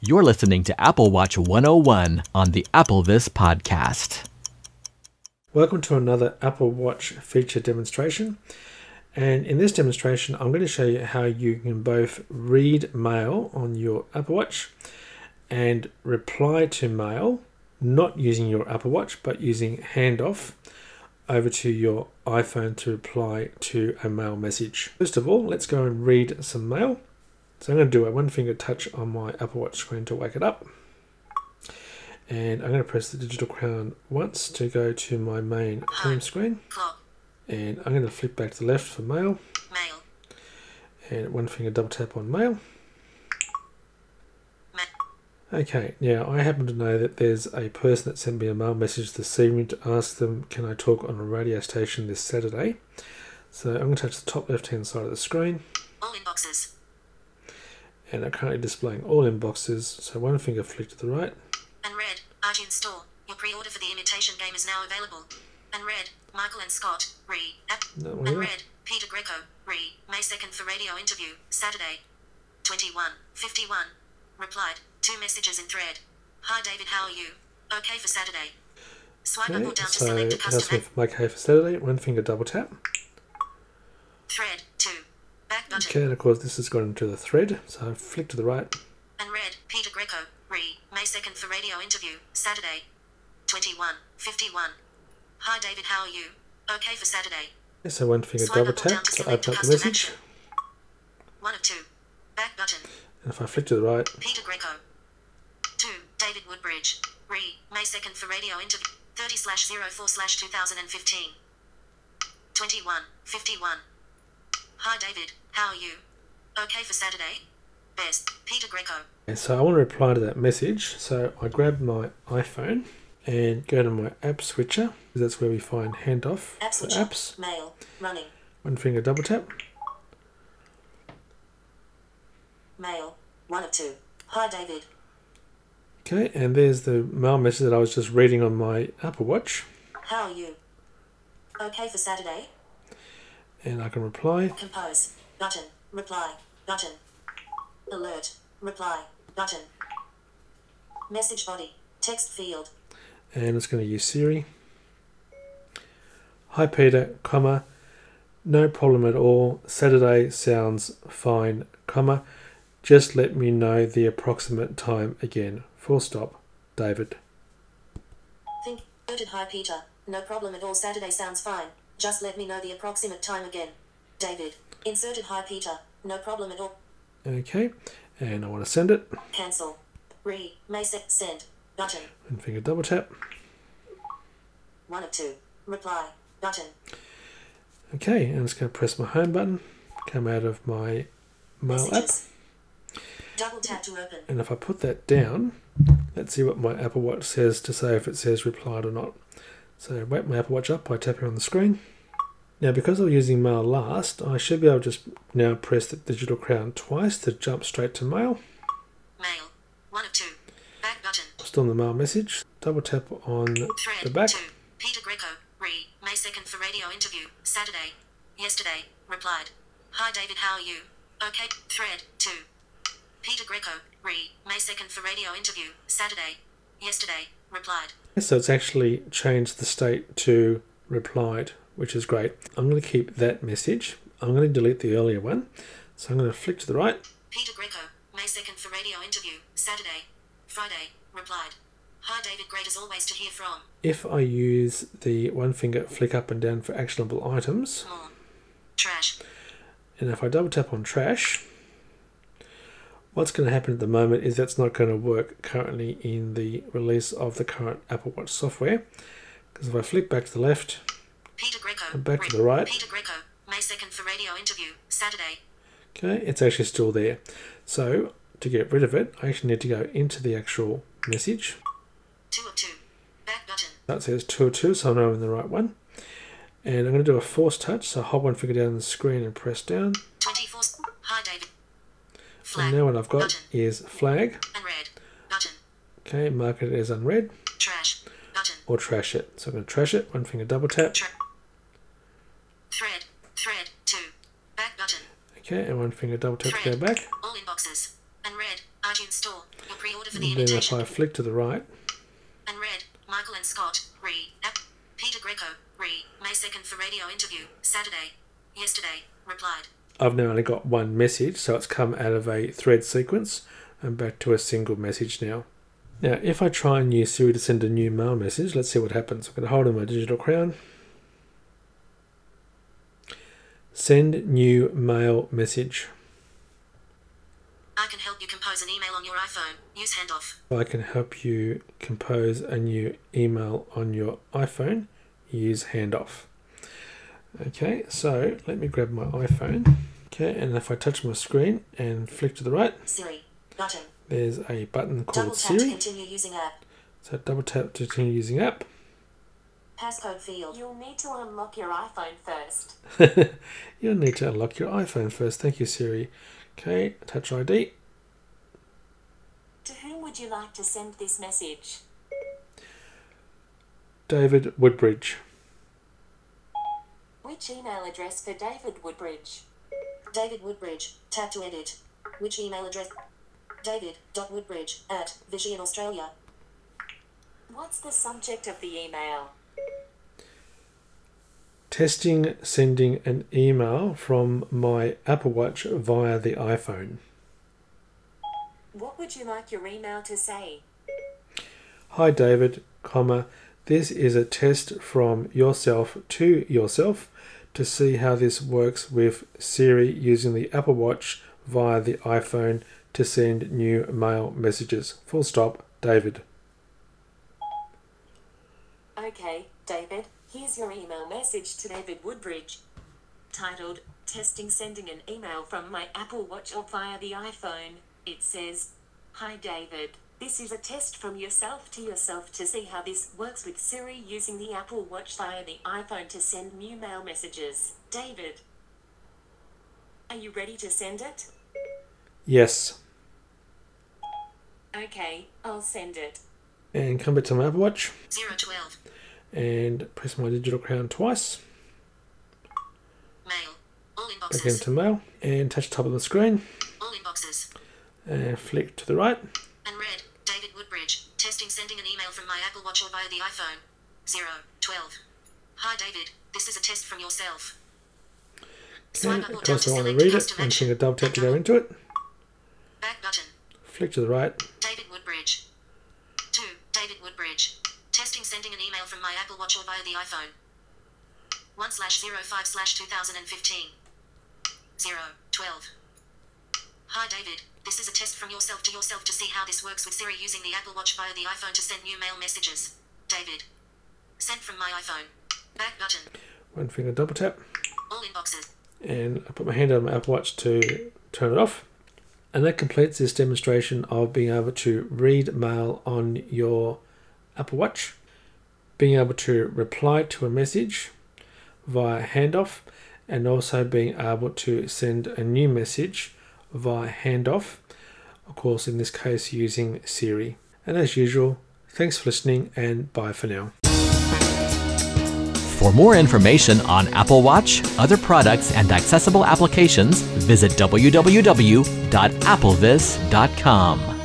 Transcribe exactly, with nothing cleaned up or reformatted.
You're listening to Apple Watch one oh one on the Apple This podcast. Welcome to another Apple Watch feature demonstration. And in this demonstration, I'm going to show you how you can both read mail on your Apple Watch and reply to mail, not using your Apple Watch, but using handoff over to your iPhone to reply to a mail message. First of all, let's go and read some mail. So I'm going to do a one finger touch on my Apple Watch screen to wake it up. And I'm going to press the digital crown once to go to my main home screen. Clock. And I'm going to flip back to the left for mail. Mail. And one finger double tap on mail. Ma- Okay, now I happen to know that there's a person that sent me a mail message this evening to ask them, can I talk on a radio station this Saturday? So I'm going to touch the top left hand side of the screen. All inboxes. And I'm currently displaying all inboxes, so one finger flick to the right. Unread, iTunes Store. Your pre-order for the Imitation Game is now available. Unread, Michael and Scott, re. App. No, wait a minute. Unread, Peter Greco, re. May second for radio interview, Saturday. twenty-one fifty-one. Replied, two messages in thread. Hi David, how are you? Okay for Saturday. Swipe up Okay, or down to so select a it asks custom me for my okay for Saturday, one finger double tap. thread, two. Back button. Okay, and of course this has gone into the thread, so flick to the right. Unread, Peter Greco, re. May second for radio interview, Saturday. twenty-one fifty-one. Hi David, how are you? Okay for Saturday. So one finger Swipe double up or down tap to to select a open up the custom message. action. One of two. Back button. And if I flick to the right, Peter Greco. two. David Woodbridge. Re. May second for radio interview. thirty slash oh four slash two thousand fifteen. twenty-one fifty-one. Hi David, how are you? Okay for Saturday? Best. Peter Greco. and so I want to reply to that message. So I grab my iPhone and go to my app switcher. That's where we find handoff App for switcher. apps. Mail. Running. One finger double tap. Mail. One of two. Hi David. Okay, and there's the mail message that I was just reading on my Apple Watch. How are you? Okay for Saturday? And I can reply. Compose. Button. Reply. Button. Alert. Reply. Button. Message body. Text field. And it's going to use Siri. Hi Peter, comma, no problem at all. Saturday sounds fine, comma. Just let me know the approximate time again. Full stop. David. Think. Noted. Hi Peter. No problem at all. Saturday sounds fine. Just let me know the approximate time again. David. Inserted. Hi Peter. No problem at all. Okay, and I want to send it. Cancel. Re. May set. Send. Button. One finger double tap. One of two. Reply. Button. Okay, and it's going to press my home button. Come out of my mail app. Messages. Double tap to open. And if I put that down, let's see what my Apple Watch says to say if it says replied or not. So wake my Apple Watch up by tapping on the screen. Now because I was using mail last, I should be able to just now press the digital crown twice to jump straight to mail. Mail. One of two. Back button. Still in the mail message. Double tap on Thread. the back. Two. Peter Greco. Re. May second for radio interview. Saturday. Yesterday. Replied. Hi David, how are you? Okay. Thread. Two. Peter Greco. Re. May second for radio interview. Saturday. Yesterday. Replied. So it's actually changed the state to replied, which is great. I'm going to keep that message. I'm going to delete the earlier one. So I'm going to flick to the right. Peter Greco. May second for radio interview. Saturday. Friday. Replied. Hi David, great as always to hear from. If I use the one finger flick up and down for actionable items, More. Trash. and if I double tap on trash, what's going to happen at the moment is that's not going to work currently in the release of the current Apple Watch software. Because if I flick back to the left Peter Greco. and back Re- to the right, Peter Greco. May second for radio interview. Saturday. okay, it's actually still there. So to get rid of it, I actually need to go into the actual message. Two of two. Back button. That says two oh two, so I know I'm in the right one. And I'm going to do a force touch, so hold one finger down on the screen and press down. twenty-four. Hi David. Flag. And now what I've got Button. is flag. Unread. Button. Okay, mark it as unread. Trash. Button. Or trash it. So I'm going to trash it, one finger double tap. Tra- thread. Thread. Two. Back button. Okay, and one finger double tap to Thread. go back. All inboxes. Unread. iTunes Store. Your pre-order for the And then if imitation. I flick to the right, And read, Michael and Scott, re, app, Peter Greco, re, May second for radio interview, Saturday, yesterday, replied. I've now only got one message, so it's come out of a thread sequence and back to a single message now. Now, if I try and use Siri to send a new mail message, let's see what happens. I'm going to hold on my digital crown. Send new mail message. I can help you compose an email on your iPhone. Use handoff. I can help you compose a new email on your iPhone. Use handoff. Okay, so let me grab my iPhone. Okay, and if I touch my screen and flick to the right, Siri, button. there's a button Double called tap Siri. to continue using app. So double tap to continue using app. Passcode field. You'll need to unlock your iPhone first. You'll need to unlock your iPhone first. Thank you, Siri. Okay, touch I D. To whom would you like to send this message? David Woodbridge. Which email address for David Woodbridge? David Woodbridge. Tap to edit. Which email address? David.Woodbridge at Vision Australia. What's the subject of the email? Testing sending an email from my Apple Watch via the iPhone. What would you like your email to say? Hi David, comma, this is a test from yourself to yourself to see how this works with Siri using the Apple Watch via the iPhone to send new mail messages. Full stop, David. Okay, David, here's your email message to David Woodbridge. Titled, Testing Sending an Email from my Apple Watch or via the iPhone. It says, Hi David, this is a test from yourself to yourself to see how this works with Siri using the Apple Watch via the iPhone to send new mail messages. David, are you ready to send it? Yes. Okay, I'll send it. And come back to my Apple Watch zero twelve. and press my digital crown twice. Mail. All inboxes. Again to mail and touch the top of the screen All inboxes. and flick to the right. And read, David Woodbridge, testing sending an email from my Apple Watch or via the iPhone. zero twelve. Hi David, this is a test from yourself. Okay, Swipe up or of down course to I want to select read it. custom One action. finger double tap to go Control. into it. Back button. Flick to the right. David Woodbridge. two. David Woodbridge. Testing sending an email from my Apple Watch or via the iPhone. one slash zero five slash two thousand fifteen. zero twelve. Hi David, this is a test from yourself to yourself to see how this works with Siri using the Apple Watch via the iPhone to send new mail messages. David. Sent from my iPhone. Back button. One finger double tap. All inboxes. And I put my hand on my Apple Watch to turn it off. And that completes this demonstration of being able to read mail on your Apple Watch, being able to reply to a message via handoff, and also being able to send a new message via handoff, of course in this case using Siri. And as usual, thanks for listening and bye for now. For more information on Apple Watch, other products, and accessible applications, visit w w w dot applevis dot com.